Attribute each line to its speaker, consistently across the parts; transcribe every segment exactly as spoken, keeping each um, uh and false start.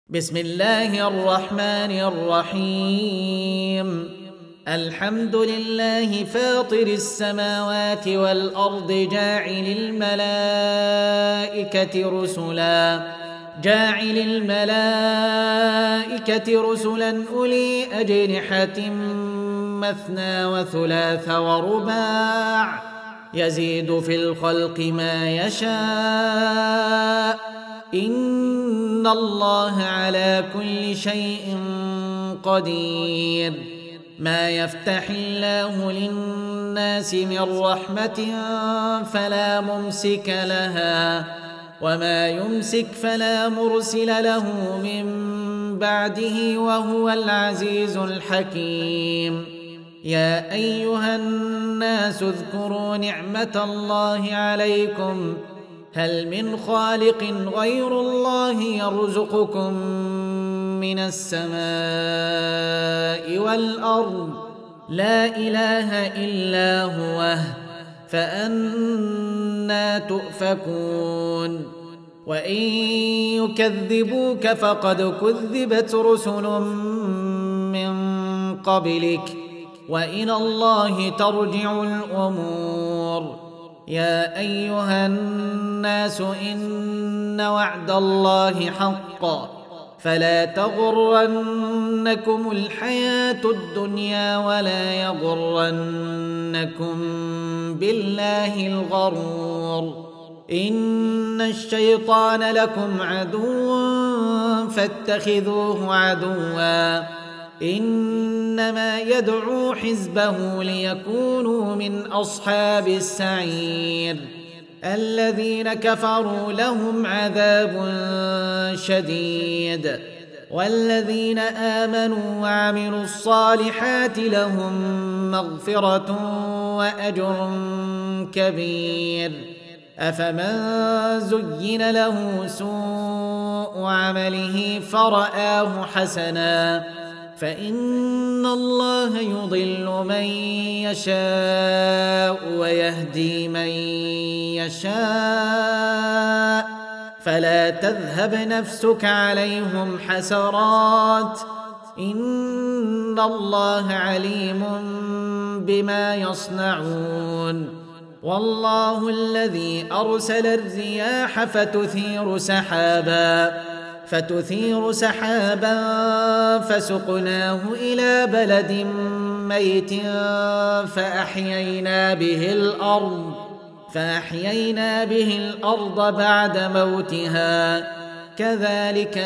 Speaker 1: بسم الله الرحمن الرحيم. الحمد لله فاطر السماوات والأرض جاعل الملائكة رسلا جاعل الملائكة رسلا أولي أجنحة مثنى وثلاث ورباع يزيد في الخلق ما يشاء إن الله على كل شيء قدير. ما يفتح الله للناس من رحمة فلا ممسك لها وما يمسك فلا مرسل له من بعده وهو العزيز الحكيم. يا أيها الناس اذكروا نعمة الله عليكم هل من خالق غير الله يرزقكم من السماء والأرض لا إله إلا هو فأنى تؤفكون. وإن يكذبوك فقد كذبت رسل من قبلك وإلى الله ترجع الأمور. يا أيها الناس إن وعد الله حق فلا تغرنكم الحياة الدنيا ولا يغرنكم بالله الغرور. إن الشيطان لكم عدو فاتخذوه عدوا إنما يدعو حزبه ليكونوا من أصحاب السعير. الذين كفروا لهم عذاب شديد والذين آمنوا وعملوا الصالحات لهم مغفرة وأجر كبير. أفمن زين له سوء عمله فرآه حسنا فإن الله يضل من يشاء ويهدي من يشاء فلا تذهب نفسك عليهم حسرات إن الله عليم بما يصنعون. والله الذي أرسل الرياح فتثير سحابا فتثير سحابا فسقناه إلى بلد ميت فأحيينا به الأرض فأحيينا به الأرض بعد موتها كذلك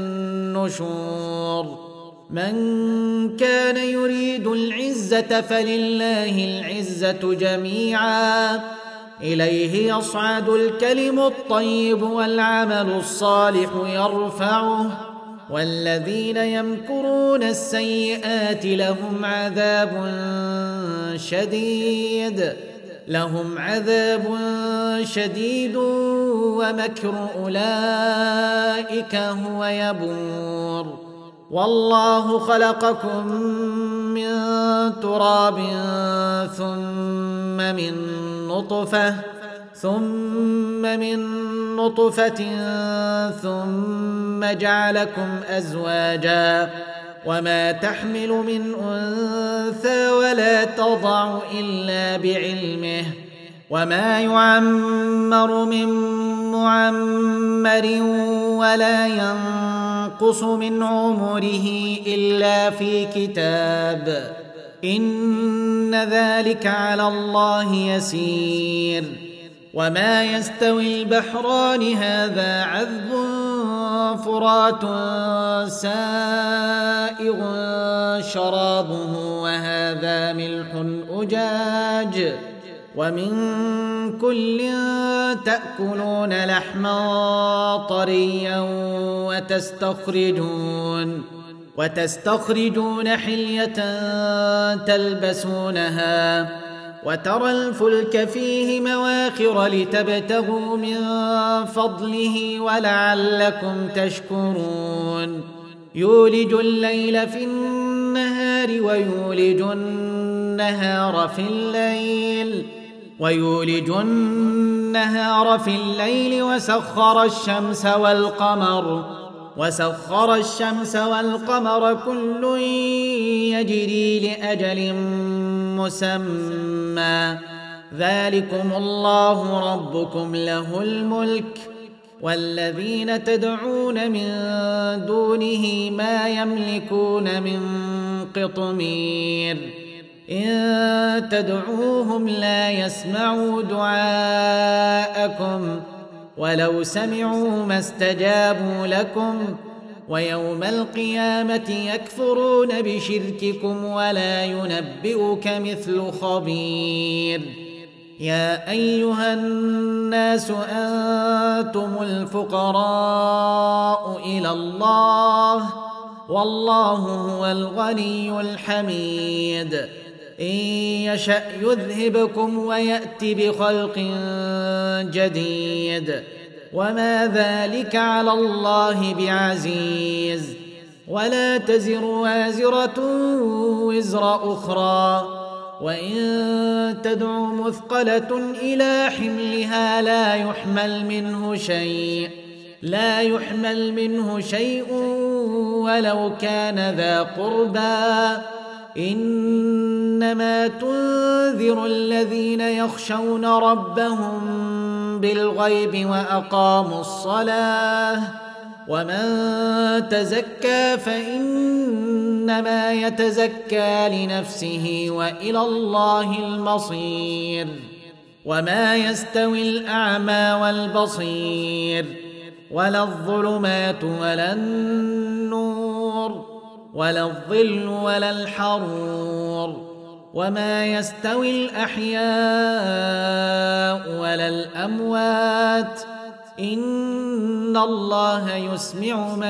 Speaker 1: النشور. من كان يريد العزة فلله العزة جميعا إليه يصعد الكلم الطيب والعمل الصالح يرفعه والذين يمكرون السيئات لهم عذاب شديد لهم عذاب شديد ومكر أولئك هو يبور. والله خلقكم من تراب ثم من نطفة ثم من نطفة ثم جعلكم أزواجا وما تحمل من أنثى ولا تضع إلا بعلمه وما يعمر من معمر ولا ينقص من عمره إلا في كتاب إن ذلك على الله يسير. وما يستوي البحران هذا عذب فرات سائغ شرابه وهذا ملح أجاج ومن كل تأكلون لحما طريا وتستخرجون وتستخرجون حلية تلبسونها وترى الفلك فيه مواخر لتبتغوا من فضله ولعلكم تشكرون. يولج الليل في النهار ويولج النهار في الليل ويولج النهار في الليل وسخر الشمس والقمر وسخر الشمس والقمر كل يجري لأجل مسمى ذلكم الله ربكم له الملك والذين تدعون من دونه ما يملكون من قطمير إن تدعوهم لا يسمعوا دعاءكم ولو سمعوا ما استجابوا لكم ويوم القيامة يكفرون بشرككم ولا ينبئك مثل خبير يا أيها الناس أنتم الفقراء إلى الله والله هو الغني الحميد إن يشأ يذهبكم ويأت بخلق جديد وما ذلك على الله بعزيز ولا تزر وازرة وزر أخرى وإن تدع مثقلة إلى حملها لا يحمل منه شيء لا يحمل منه شيء ولو كان ذا قربى إنما تنذر الذين يخشون ربهم بالغيب وأقاموا الصلاة ومن تزكى فإنما يتزكى لنفسه وإلى الله المصير وما يستوي الأعمى والبصير ولا الظلمات ولا النور ولا الظل ولا الحرور وما يستوي الأحياء ولا الأموات إن الله يسمع من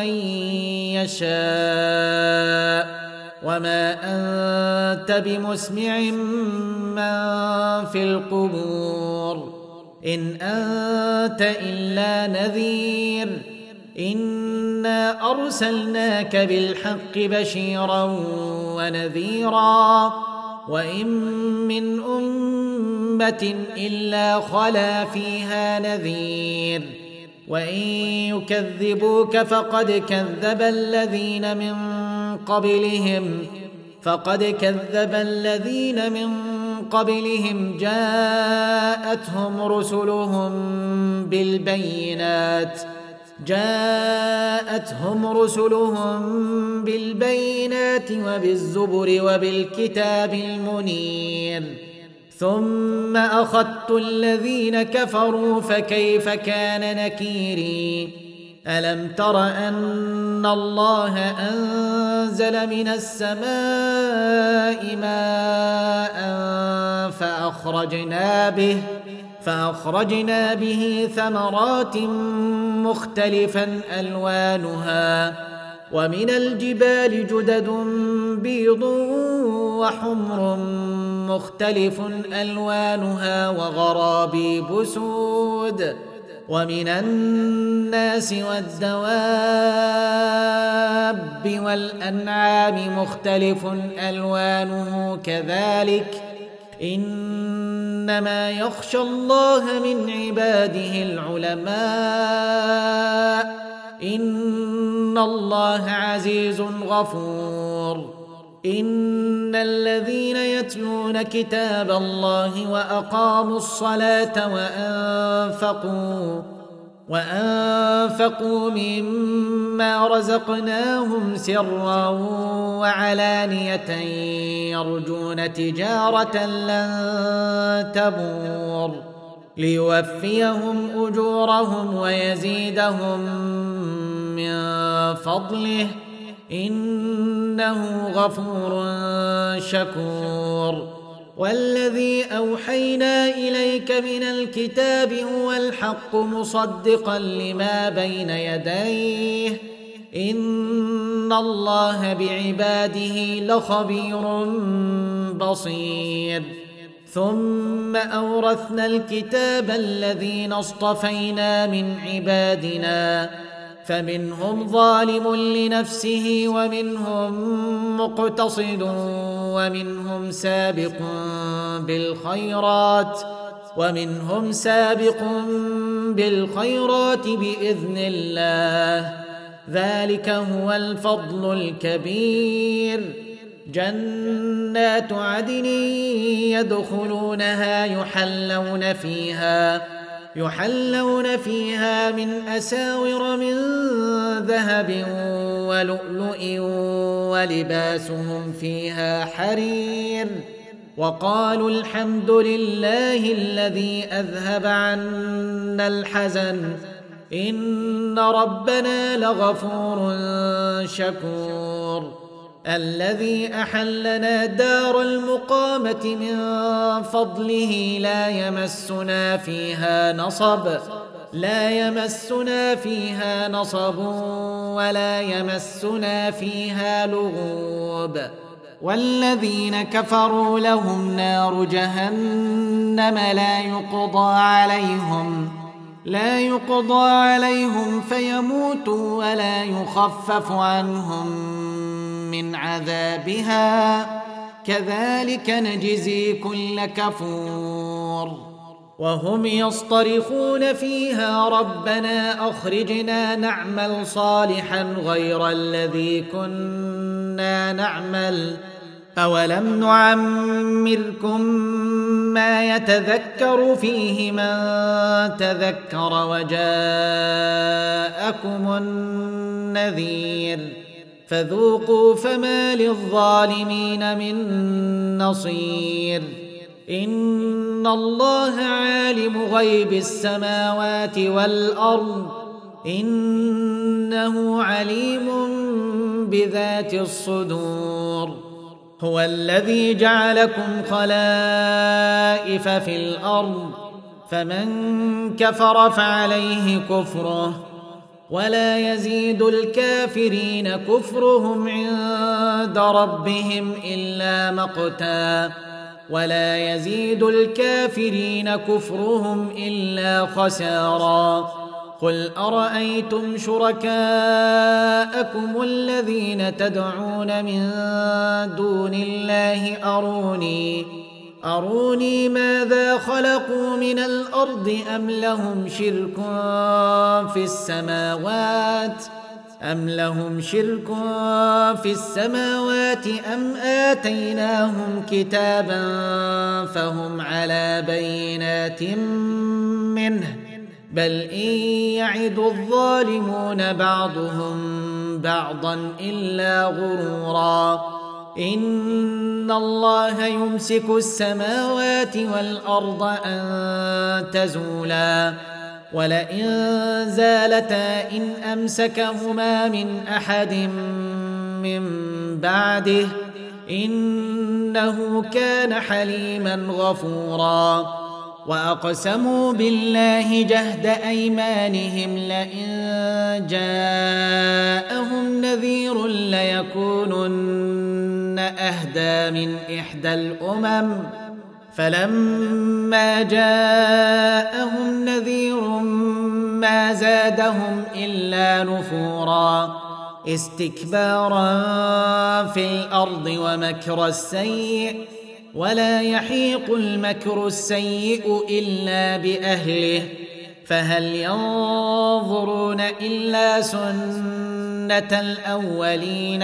Speaker 1: يشاء وما أنت بمسمع من في القبور إن أنت إلا نذير إنا أرسلناك بالحق بشيرا ونذيرا وإن من أمة إلا خلا فيها نذير وإن يكذبوك فقد كذب الذين من قبلهم فقد كذب الذين من قبلهم جاءتهم رسلهم بالبينات جاءتهم رسلهم بالبينات وبالزبر وبالكتاب المنير ثم أخذت الذين كفروا فكيف كان نكيري ألم تر أن الله أنزل من السماء ماء فأخرجنا به فأخرجنا به ثمرات مختلفا ألوانها ومن الجبال جدد بيض وحمر مختلف ألوانها وغرابيب سود ومن الناس والدواب والأنعام مختلف ألوانه كذلك إنما يخشى الله من عباده العلماء إن الله عزيز غفور إن الذين يتلون كتاب الله وأقاموا الصلاة وأنفقوا وأنفقوا مما رزقناهم سرا وعلانية يرجون تجارة لن تبور ليوفيهم أجورهم ويزيدهم من فضله إنه غفور شكور والذي أوحينا إليك من الكتاب هو الحق مصدقا لما بين يديه إن الله بعباده لخبير بصير ثم أورثنا الكتاب الذين اصطفينا من عبادنا فمنهم ظالم لنفسه ومنهم مقتصد ومنهم سابق بالخيرات ومنهم سابق بالخيرات بإذن الله ذلك هو الفضل الكبير. جنات عدن يدخلونها يحلون فيها يحلون فيها من أساور من ذهب ولؤلؤ ولباسهم فيها حرير. وقالوا الحمد لله الذي أذهب عنا الحزن إن ربنا لغفور شكور. الذي أحلنا دار المقامة من فضله لا يمسنا فيها نصب لا يمسنا فيها نصب ولا يمسنا فيها لغوب. والذين كفروا لهم نار جهنم لا يقضى عليهم لا يقضى عليهم فيموتوا ولا يخفف عنهم من عذابها كذلك نجزي كل كفور. وهم يصطرخون فيها ربنا أخرجنا نعمل صالحا غير الذي كنا نعمل أولم نعمركم ما يتذكر فيه من تذكر وجاءكم النذير فذوقوا فما للظالمين من نصير. إن الله عالم غيب السماوات والأرض إنه عليم بذات الصدور. هو الذي جعلكم خلائف في الأرض فمن كفر فعليه كفره ولا يزيد الكافرين كفرهم عند ربهم إلا مقتا ولا يزيد الكافرين كفرهم إلا خسارا. قل أرأيتم شركاءكم الذين تدعون من دون الله أروني أروني ماذا خلقوا من الأرض أم لهم شرك في السماوات أم لهم شرك في السماوات أم آتيناهم كتابا فهم على بينات منه بل إن يعد الظالمون بعضهم بعضا إلا غرورا. إن الله يمسك السماوات والأرض أن تزولا ولئن زالتا إن أمسكهما من أحد من بعده إنه كان حليما غفورا. وأقسموا بالله جهد أيمانهم لئن جاءهم نذير ليكونن أهدى من إحدى الأمم فلما جاءهم نذير ما زادهم إلا نفورا استكبارا في الأرض ومكر السيء ولا يحيق المكر السيء إلا بأهله فهل ينظرون إلا سنة الأولين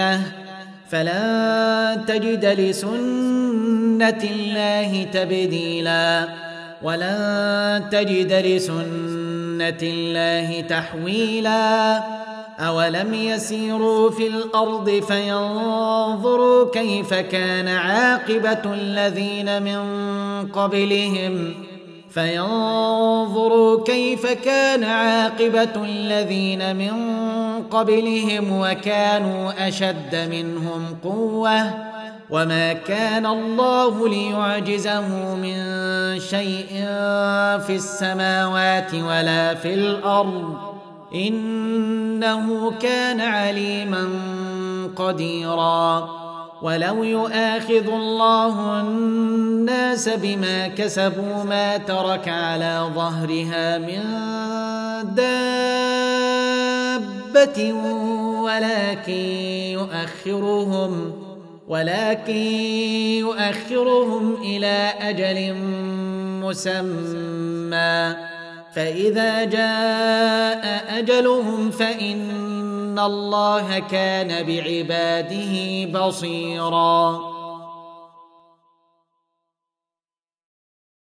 Speaker 1: فلن تجد لسنة الله تبديلا ولن تجد لسنة الله تحويلا. أولم يسيروا في الأرض فينظروا كيف كان عاقبة الذين من قبلهم فينظروا كيف كان عاقبة الذين من قبلهم وكانوا أشد منهم قوة وما كان الله ليعجزه من شيء في السماوات ولا في الأرض إنه كان عليما قديرا. ولو يؤاخذ الله الناس بما كسبوا ما ترك على ظهرها من دابة ولكن يؤخرهم ولكن يؤخرهم إلى أجل مسمى فإذا جاء أجلهم فإن إن الله كان بعباده بصيراً